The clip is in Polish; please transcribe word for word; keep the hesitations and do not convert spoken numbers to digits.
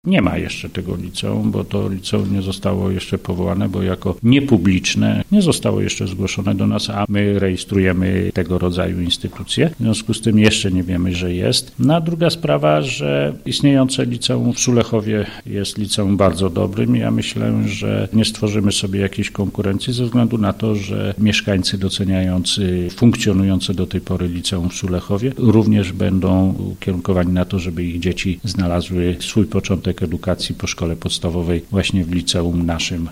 Nie ma jeszcze tego liceum, bo to liceum nie zostało jeszcze powołane, bo jako niepubliczne nie zostało jeszcze zgłoszone do nas, a my rejestrujemy tego rodzaju instytucje. W związku z tym jeszcze nie wiemy, że jest. No a druga sprawa, że istniejące liceum w Sulechowie jest liceum bardzo dobrym. Ja myślę, że nie stworzymy sobie jakiejś konkurencji ze względu na to, że mieszkańcy doceniający funkcjonujące do tej pory liceum w Sulechowie również będą ukierunkowani na to, żeby ich dzieci znalazły swój początek edukacji po szkole podstawowej właśnie w liceum naszym